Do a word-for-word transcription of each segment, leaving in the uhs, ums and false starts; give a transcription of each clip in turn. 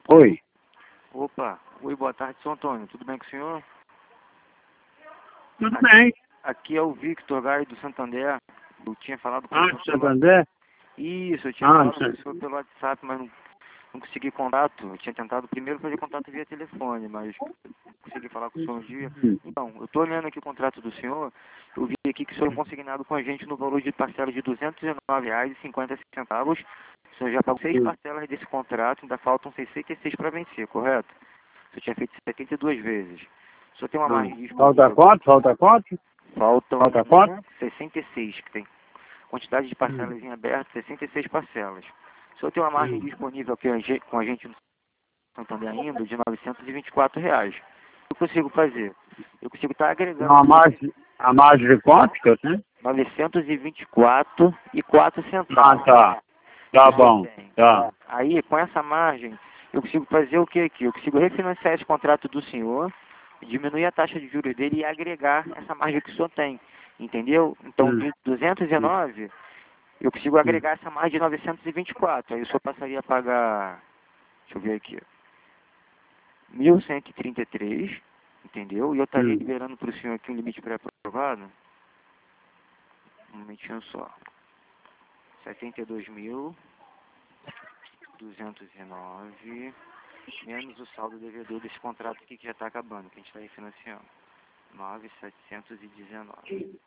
Oi. Opa, oi, boa tarde, São Antônio, tudo bem com o senhor? Tudo Aqui, bem. aqui é o Victor Gai do Santander. Eu tinha falado com o Ah, senhor de pelo... Santander? Isso, eu tinha Ah, falado de com o San- senhor pelo WhatsApp, mas não, não consegui contato. Eu tinha tentado primeiro fazer contato via telefone, mas não consegui falar com o senhor um dia. Hum. Então, eu estou olhando aqui o contrato do senhor, eu vi aqui que o senhor é consignado com a gente no valor de parcela de duzentos e nove reais e cinquenta centavos. O senhor já pagou seis Hum. parcelas desse contrato, ainda faltam sessenta e seis para vencer, correto? O senhor tinha feito setenta e duas vezes. O senhor tem uma margem Falta disponível? quanto? Falta quanto? Faltam Falta quanto? sessenta e seis, que tem quantidade de Hum. parcelas em aberto, sessenta e seis parcelas. O senhor tem uma margem Hum. disponível aqui a gen- com a gente no Santander ainda de novecentos e vinte e quatro reais. O que eu consigo fazer? Eu consigo estar agregando Não, a margem, a margem de quanto que eu tenho? novecentos e vinte e quatro e quatro Ah, centavos. tá. Que Tá o senhor bom. tem. Tá. Aí, com essa margem, eu consigo fazer o que aqui? Eu consigo refinanciar esse contrato do senhor, diminuir a taxa de juros dele e agregar essa margem que o senhor tem. Entendeu? Então, Hum. de duzentos e nove, eu consigo Hum. agregar essa margem de novecentos e vinte e quatro. Aí o senhor passaria a pagar, deixa eu ver aqui, mil cento e trinta e três, entendeu? E eu estaria Hum. liberando para o senhor aqui um limite pré-aprovado. Um momentinho só. setenta e dois mil duzentos e nove, menos o saldo devedor desse contrato aqui que já está acabando, que a gente está refinanciando. nove mil setecentos e dezenove.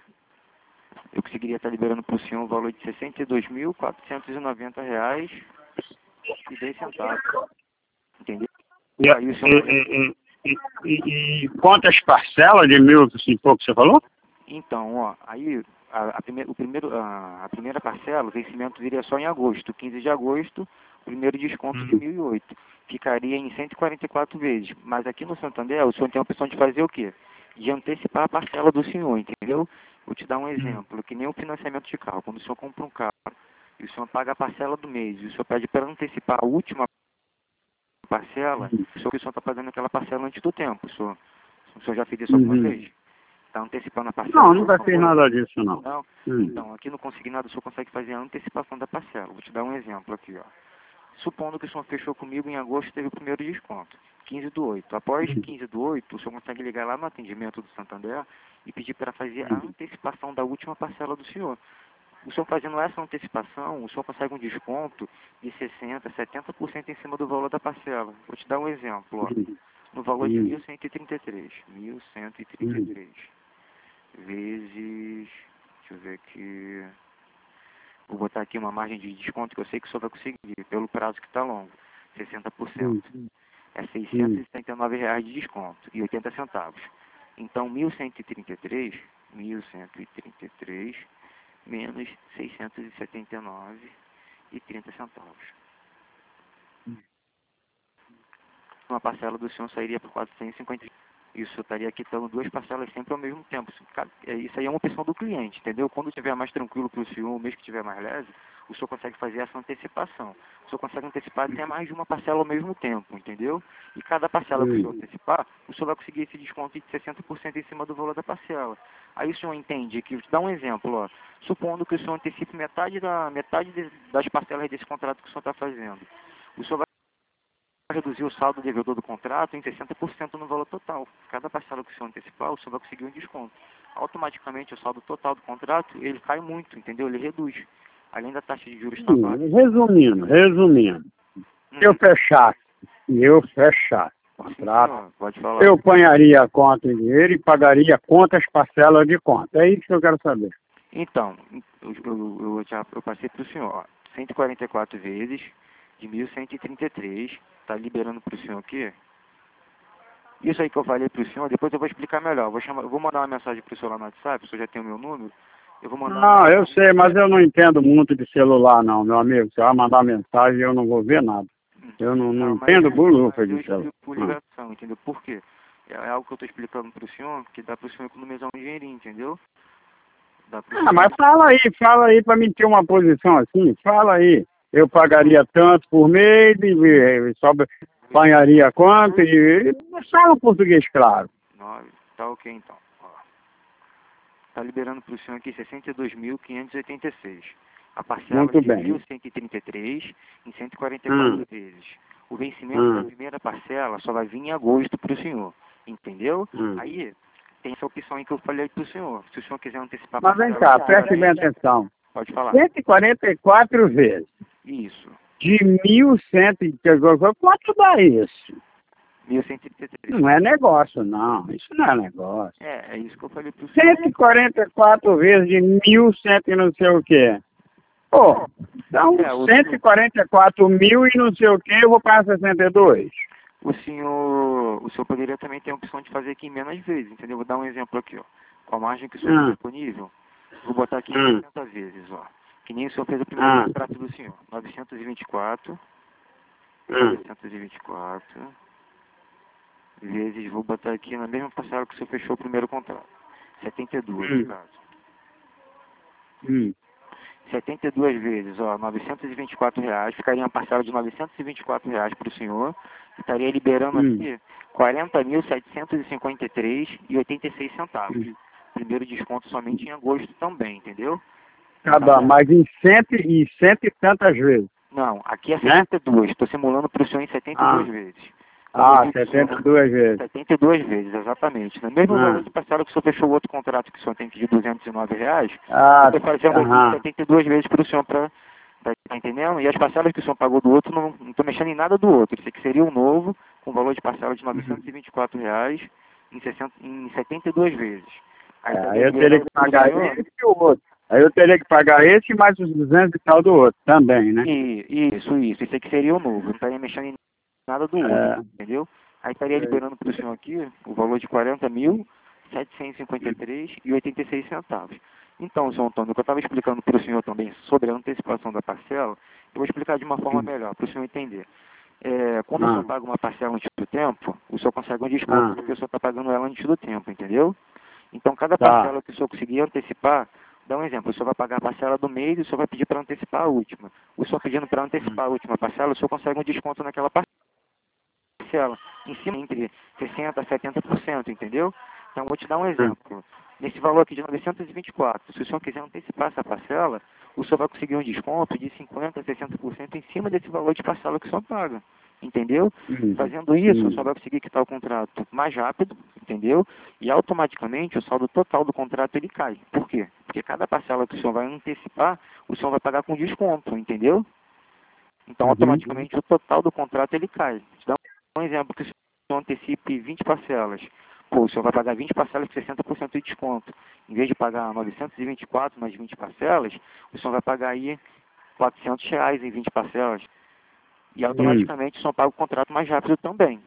Eu conseguiria estar liberando para o senhor um valor de sessenta e dois mil quatrocentos e noventa reais e dez centavos. Entendeu? E, Aí o senhor... e, e, e, e quantas parcelas de mil e pouco você falou? Então, ó, aí a, a, primeir, o primeiro, a, a primeira parcela, o vencimento viria só em agosto, quinze de agosto, o primeiro desconto de Hum. mil e oito. Ficaria em cento e quarenta e quatro vezes. Mas aqui no Santander, o senhor tem a opção de fazer o quê? De antecipar a parcela do senhor, entendeu? Vou te dar um exemplo, que nem o financiamento de carro. Quando o senhor compra um carro e o senhor paga a parcela do mês e o senhor pede para antecipar a última parcela, o senhor, o senhor está pagando aquela parcela antes do tempo. O senhor, o senhor já fez isso alguma Uhum. vez? Está antecipando a parcela Não, do nunca fiz senhor? nada disso, não. Não? Hum. Então, aqui no consignado o senhor consegue fazer a antecipação da parcela. Vou te dar um exemplo aqui, ó. Supondo que o senhor fechou comigo em agosto, teve o primeiro desconto, quinze do oito. Após quinze do oito, o senhor consegue ligar lá no atendimento do Santander e pedir para fazer a antecipação da última parcela do senhor. O senhor fazendo essa antecipação, o senhor consegue um desconto de sessenta por cento, setenta por cento em cima do valor da parcela. Vou te dar um exemplo, ó. Hum. No valor de Hum. mil cento e trinta e três. mil cento e trinta e Hum. três vezes... Deixa eu ver aqui... Vou botar aqui uma margem de desconto que eu sei que o senhor vai conseguir, pelo prazo que está longo. sessenta por cento. Hum. É seiscentos e setenta e nove reais de desconto e oitenta centavos. Então, mil cento e trinta e três, mil cento e trinta e três menos seiscentos e setenta e nove e trinta centavos. Uma parcela do senhor sairia por quatrocentos e cinquenta. Isso, eu estaria quitando duas parcelas sempre ao mesmo tempo. Isso, cara, é- isso aí é uma opção do cliente, entendeu? Quando estiver mais tranquilo para o senhor, o mês que estiver mais leve, o senhor consegue fazer essa antecipação. O senhor consegue antecipar até mais de uma parcela ao mesmo tempo, entendeu? E cada parcela que o senhor Hum. antecipar, o senhor vai conseguir esse desconto de sessenta por cento em cima do valor da parcela. Aí o senhor entende que, dá um exemplo, ó, supondo que o senhor antecipe metade, da, metade de- das parcelas desse contrato que o senhor está fazendo. O senhor vai reduzir o saldo devedor do contrato em sessenta por cento no valor total. Cada parcela que o senhor antecipar, o senhor vai conseguir um desconto. Automaticamente o saldo total do contrato, ele cai muito, entendeu? Ele reduz. Além da taxa de juros estar baixa. Hum. Resumindo, resumindo. Hum, Eu fechasse, e eu fechasse o sim, contrato, senhor, pode falar. eu ponharia a conta em dinheiro e pagaria quantas parcelas de conta. É isso que eu quero saber. Então, eu, eu, eu já eu passei para o senhor, ó, cento e quarenta e quatro vezes de mil cento e trinta e três, está liberando para o senhor aqui. Isso aí que eu falei para o senhor, depois eu vou explicar melhor. Eu vou, chamar, eu vou mandar uma mensagem para o senhor lá no WhatsApp, o senhor já tem o meu número. Eu vou mandar uma Não, eu mensagem. sei, mas eu não entendo muito de celular, não, meu amigo. Você vai mandar mensagem e eu não vou ver nada. Eu não, não Não, mas, entendo bulufa mas eu de celular. explico por Hum. ligação, entendeu? Por quê? É algo que eu estou explicando para o senhor, que dá para o senhor economizar um dinheirinho, entendeu? Dá para o Ah, mas senhor... fala aí, fala aí para me ter uma posição assim. Fala aí. Eu pagaria tanto por mês e, e só apanharia quanto e, e fala um português claro. Nove, tá ok então. Ó, tá liberando para o senhor aqui sessenta e dois mil quinhentos e oitenta e seis. A parcela Muito de bem. mil cento e trinta e três em cento e quarenta e quatro Hum. vezes. O vencimento Hum. da primeira parcela só vai vir em agosto para o senhor, entendeu? Hum. Aí tem essa opção aí que eu falei para o senhor. Se o senhor quiser antecipar a Mas vem parcela... cá, preste bem atenção. Pode falar. cento e quarenta e quatro vezes Isso. de mil e cem, quanto dá isso? mil cento e trinta e três. Não é negócio, não. Isso não é negócio. É, é isso que eu falei para o senhor. cento e quarenta e quatro vezes de mil e cem e não sei o quê. Pô, dá É, o- uns cento e quarenta e quatro mil e não sei o quê, eu vou pagar sessenta e dois. O senhor, o senhor poderia também ter a opção de fazer aqui em menos vezes, entendeu? Vou dar um exemplo aqui, ó. Com a margem que o senhor Hum. tem disponível, vou botar aqui Hum. sessenta vezes, ó. Que nem o senhor fez o primeiro Ah. contrato do senhor. novecentos e vinte e quatro. Hum. novecentos e vinte e quatro. Vezes, vou botar aqui na mesma parcela que o senhor fechou o primeiro contrato. setenta e dois, Hum. no caso. Hum. setenta e duas vezes, ó, novecentos e vinte e quatro reais, ficaria uma parcela de novecentos e vinte e quatro reais para o senhor, estaria liberando Hum. aqui quarenta mil setecentos e cinquenta e três reais e oitenta e seis centavos. Hum. Primeiro desconto somente em agosto também, entendeu? Tá bom, mas em cento e cento e tantas vezes. Não, aqui é Né? setenta e duas, estou simulando para o senhor em setenta e duas Ah. vezes. Como Ah, eu disse, setenta e senhor, duas vezes. setenta e duas vezes, exatamente. No mesmo Ah. valor de parcela que o senhor fechou o outro contrato que o senhor tem que de duzentos e nove reais, Ah, eu estou fazendo aqui aham. setenta e duas vezes para o senhor, para tá entendendo? E as parcelas que o senhor pagou do outro, não estou mexendo em nada do outro. Isso aqui seria um novo, com valor de parcela de novecentos e vinte e quatro reais em, sessenta, em setenta e duas vezes. Aí, É, tá aí eu liberando teria que pro pagar senhor- esse e o outro. Aí eu teria que pagar esse e mais os duzentos e tal do outro também, né? E, isso, isso. Isso aqui seria o novo. Não estaria mexendo em nada do outro, É. entendeu? Aí estaria É. liberando para o senhor aqui o valor de quarenta mil setecentos e cinquenta e três reais e oitenta e seis centavos. Então, senhor Antônio, o que eu estava explicando para o senhor também sobre a antecipação da parcela, eu vou explicar de uma forma melhor, para o senhor entender. É, quando o Ah. senhor paga uma parcela antes do tempo, o senhor consegue um desconto, Ah. porque o senhor está pagando ela antes do tempo, entendeu? Então, cada Tá. parcela que o senhor conseguir antecipar, dá um exemplo, o senhor vai pagar a parcela do mês e o senhor vai pedir para antecipar a última. O senhor pedindo para antecipar a última parcela, o senhor consegue um desconto naquela parcela, em cima entre sessenta por cento a setenta por cento, entendeu? Então, vou te dar um exemplo. Nesse valor aqui de novecentos e vinte e quatro, se o senhor quiser antecipar essa parcela, o senhor vai conseguir um desconto de cinquenta por cento a sessenta por cento em cima desse valor de parcela que o senhor paga, entendeu? Hum. Fazendo isso, Hum. o senhor vai conseguir quitar o contrato mais rápido, entendeu? E automaticamente o saldo total do contrato ele cai. Por quê? Porque cada parcela que o senhor vai antecipar, o senhor vai pagar com desconto, entendeu? Então, Uhum. automaticamente o total do contrato ele cai. Te dá um exemplo que o senhor antecipe vinte parcelas. Pô, o senhor vai pagar vinte parcelas com sessenta por cento de desconto. Em vez de pagar novecentos e vinte e quatro mais vinte parcelas, o senhor vai pagar aí quatrocentos reais em vinte parcelas. E automaticamente o senhor paga o contrato mais rápido também.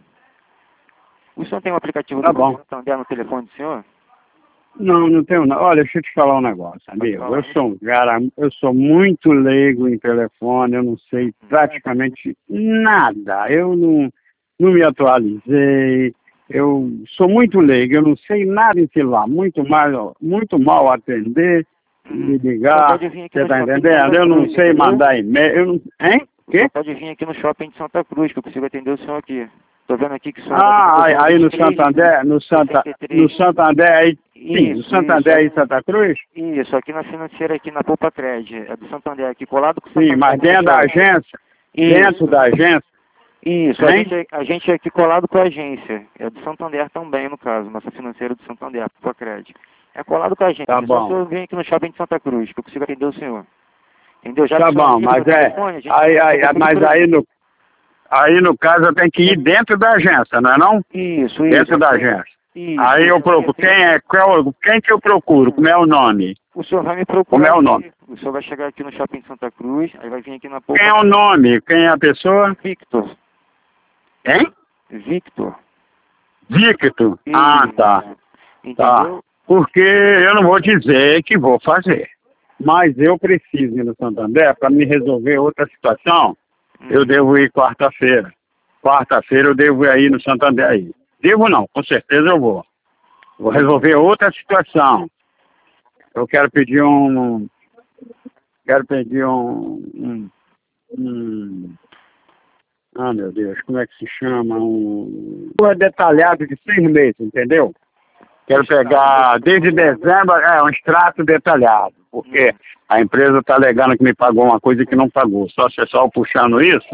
O senhor tem um aplicativo Tá do bom. Santander no telefone do senhor? Não, não tenho não. Olha, deixa eu te falar um negócio, amigo. falar. Eu sou um cara, eu sou muito leigo em telefone, eu não sei praticamente nada. Eu não, não me atualizei, eu sou muito leigo, eu não sei nada em celular, muito mal, muito mal atender, me Só ligar, pode vir aqui você no tá shopping de entendendo? Santa Eu não Cruz, sei entendeu? mandar e-mail, eu não... Hein? Quê? Só pode vir aqui no shopping de Santa Cruz, que eu consigo atender o senhor aqui. Tô vendo aqui que o senhor Ah, aí, aí no vinte e três, Santander, no, Santa, sessenta e três. no Santander aí, sim, no Isso, Santander aí em isso. Santa Cruz? Isso, aqui na financeira, aqui na Poupa Cred, é do Santander, aqui colado com o Sim, Santander. mas dentro da fechado. agência, dentro Isso, da agência, isso, a hein? gente, a gente é aqui colado com a agência, é do Santander também, no caso, nossa financeira do Santander, Poupa Cred. É colado com a agência, Tá só bom. se eu venho aqui no shopping de Santa Cruz, que eu consigo atender o senhor. Entendeu? Já Tá que o senhor bom, liga mas no é, telefone, a gente aí, conversa aí, um pouco mas por aí aqui. no, aí no caso eu tenho que ir dentro da agência, não é não? Isso, isso. Dentro da assim, agência. Isso, Aí eu isso, procuro, assim, quem é, qual, quem que eu procuro, como é o nome? O senhor vai me Como procurar é o aqui. nome? O senhor vai chegar aqui no shopping Santa Cruz, aí vai vir aqui na Poupa. Quem é o nome? Quem é a pessoa? Victor. Hein? Victor. Victor. Ah, Isso. tá. Tá. Entendeu? Porque eu não vou dizer que vou fazer. Mas eu preciso ir no Santander para me resolver outra situação. Eu devo ir quarta-feira. Quarta-feira eu devo ir aí no Santander aí. Devo não, com certeza eu vou. Vou resolver outra situação. Eu quero pedir um... Quero pedir um... um, um ah, meu Deus, como é que se chama? Um... Um detalhado de seis meses, entendeu? Quero pegar desde dezembro, é, um extrato detalhado. Porque a empresa está alegando que me pagou uma coisa que não pagou. Só se é só puxando isso,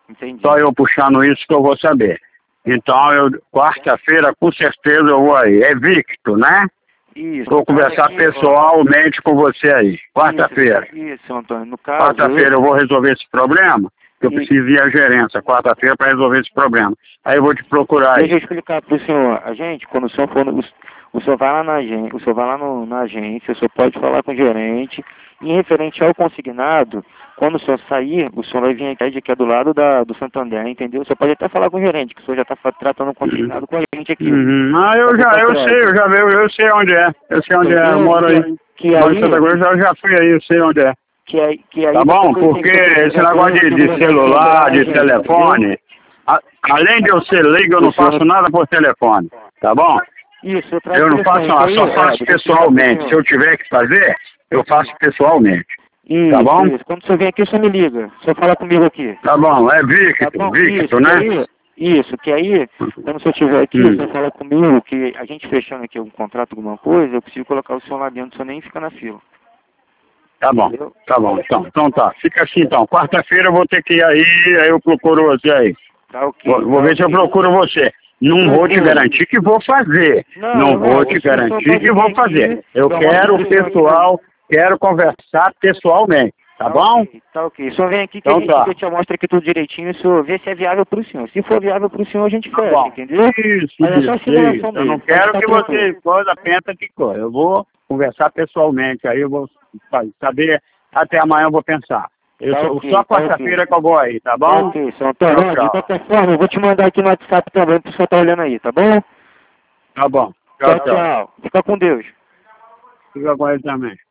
Entendi. Só eu puxando isso que eu vou saber. Então, eu quarta-feira, com certeza, eu vou aí. É Victor, né? Isso. Vou conversar aqui, pessoalmente com você aí. Quarta-feira. Isso, isso, Antônio. No caso... Quarta-feira eu vou resolver esse problema, que eu E- preciso ir à gerência, quarta-feira, para resolver esse problema. Aí eu vou te procurar Deixa eu aí. explicar para o senhor. A gente, quando o senhor for... No, o, o senhor vai lá na agência, o senhor vai lá no, na agência, o senhor pode falar com o gerente. E referente ao consignado, quando o senhor sair, o senhor vai vir aqui, aqui é do lado da, do Santander, entendeu? O senhor pode até falar com o gerente, que o senhor já está tratando o consignado com a gente aqui. Uhum. Ah, eu já, eu sei, eu já vi, eu sei onde é. Eu sei onde é, eu moro aí. Que Moro aí, em Santa Cruz, eu já fui aí, eu sei onde é. que aí, que aí Tá bom? depois Porque tem que- esse negócio de, de celular, de telefone, a- além de eu ser leigo, eu não faço nada por telefone. Tá bom? Isso, eu trago Eu não faço nada, só faço pessoalmente. Se eu tiver que fazer, eu faço pessoalmente. Isso, Tá bom? isso. Quando o senhor vem aqui, o senhor me liga. O senhor fala comigo aqui. Tá bom, é Tá Victor, bom? Victor, Isso, né? que aí, isso, que aí, quando o senhor estiver aqui, Hum. o senhor fala comigo que a gente fechando aqui um contrato, alguma coisa, eu preciso colocar o senhor lá dentro, o senhor nem fica na fila. Tá bom, tá bom, então, então tá. Fica assim então. Quarta-feira eu vou ter que ir aí, aí eu procuro você aí. Tá ok. Vou, vou tá ver se eu ok. procuro você. Não vou te garantir que vou fazer. Não, Não não, vou te você só garantir pode que vou vir fazer. aqui, Eu dar uma quero solução pessoal, quero conversar pessoalmente. Tá bom? Ok, tá ok. O senhor vem aqui que Então a gente tá. que eu te mostra aqui tudo direitinho, o senhor vê se é viável pro senhor. Se for viável pro senhor, a gente Tá fecha, bom. entendeu? Isso, Mas é só isso, simulação isso. Eu mesmo, não pode quero ficar que tranquilo. você coisa pensa que coisa. Eu vou conversar pessoalmente, aí eu vou saber, até amanhã eu vou pensar. Eu Tá só, ok, só tá quarta-feira ok. que eu vou aí, tá Tá bom? ok, seu Antônio. Tchau, Ó, de tchau. qualquer forma, eu vou te mandar aqui no WhatsApp também pro senhor estar olhando aí, tá bom? Tá bom. Tchau, Tchau, tchau. tchau. Fica com Deus. Fica com ele também.